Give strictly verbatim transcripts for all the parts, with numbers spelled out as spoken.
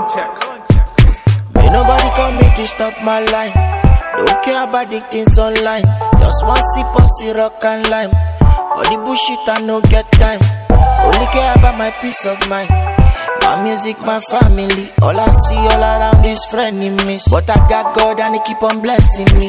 May nobody come me to stop my line. Don't care about the things online. Just want see pussy rock and lime. For the bullshit I no get time. Only care about my peace of mind. My music, my family. All I see all around is frenemies. But I got God and he keep on blessing me.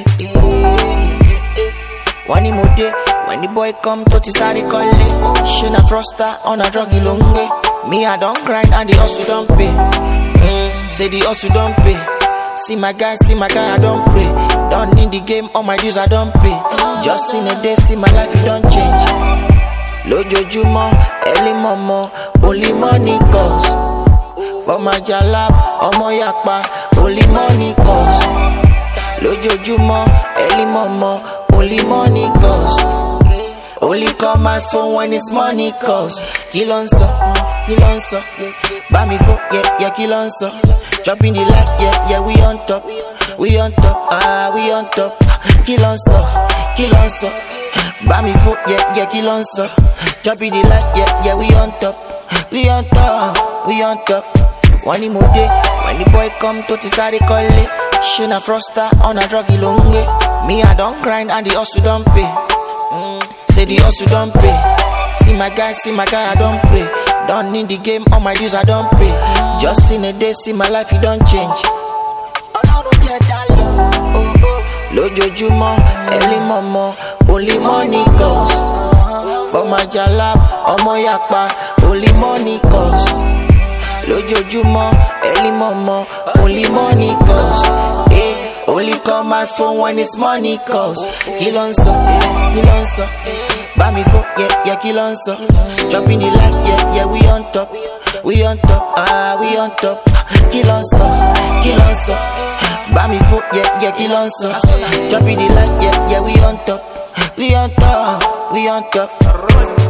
One more day, when the boy come to Tisari Kole, she na froster on a druggy long way. Me I don't grind and the hustle don't pay. Mm, say the hustle don't pay. See my guy, see my guy, I don't pray. Don't need the game, all my dues I don't pay. Just in a day, see my life, it don't change. Lojo Jumo, early momo, only money calls. For my jalab, omo yakpa, only money calls. Lojo Jumo, early momo, only money calls. Only call my phone when it's money calls. Kill on so, kill on so. Buy me for, yeah, yeah, kill on so. Drop in the light, yeah, yeah, we on top. We on top, ah, we on top. Kill on so, kill on so. Buy me for, yeah, yeah, kill on so. Drop in the light, yeah, yeah, we on top. We on top, we on top. One more day, when the boy come to Tisari Kole, she na froster on a druggy long way. Me I don't grind and the hustle don't pay. Mm, say the hustle don't pay. See my guy, see my guy, I don't play. Don't need the game, all my dues I don't pay. Just in a day, see my life, it don't change. Lojo Jumo, early momo, only money calls. For my jalab, omo yakpa, only money calls. Lojo Jumo, early momo, only money calls. Eh, only call my phone when it's money calls. Kill on so, kill on so. Buy me for, yeah, yeah, kill on so. Drop in the light, yeah, yeah, we on top. We on top, ah, we on top. Kill on so, kill on so. Buy me for, yeah, yeah, kill on so. Drop in the light, yeah, yeah, we on top. We on top, we on top.